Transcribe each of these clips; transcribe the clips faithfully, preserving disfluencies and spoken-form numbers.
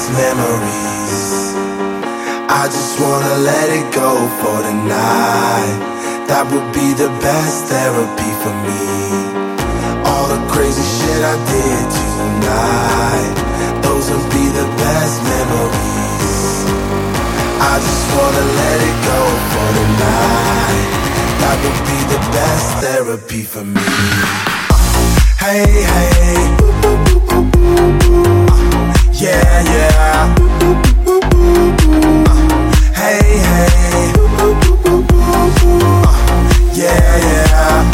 best memories. I just wanna let it go for tonight. That would be the best therapy for me. All the crazy shit I did tonight, those would be the best memories. I just wanna let it go for tonight. That would be the best therapy for me. Hey, hey, uh, yeah, yeah. Uh, hey, hey, uh, yeah, yeah.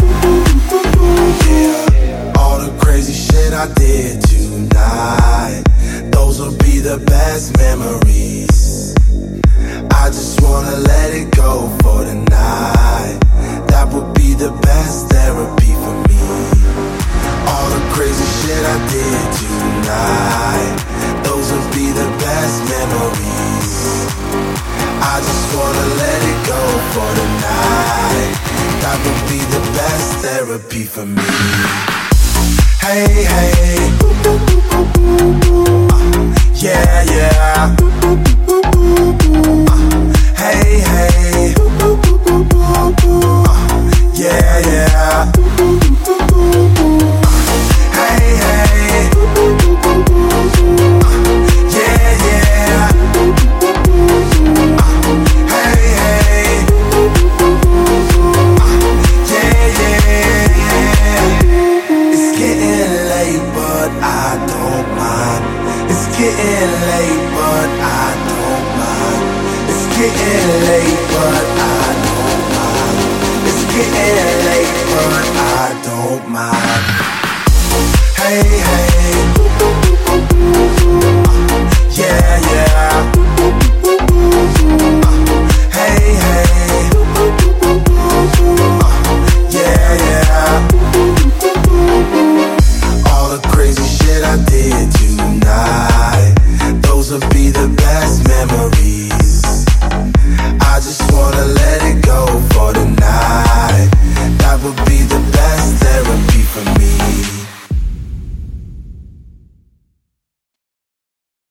Yeah. All the crazy shit I did tonight, those will be the best memories. I just wanna let it go for tonight. That would be the best therapy for me. All the crazy shit I did tonight, those would be the best memories. I just wanna let it go for tonight. That would be the best therapy for me. Hey, hey, uh, yeah, yeah. Uh, hey, hey, uh, yeah, yeah. Hey, hey, uh, yeah, yeah. Uh, hey, hey, uh, yeah, yeah. It's getting late, but I don't mind. It's getting late, but I don't mind. It's getting late, but I don't mind. It's getting late, but I don't mind. Hey,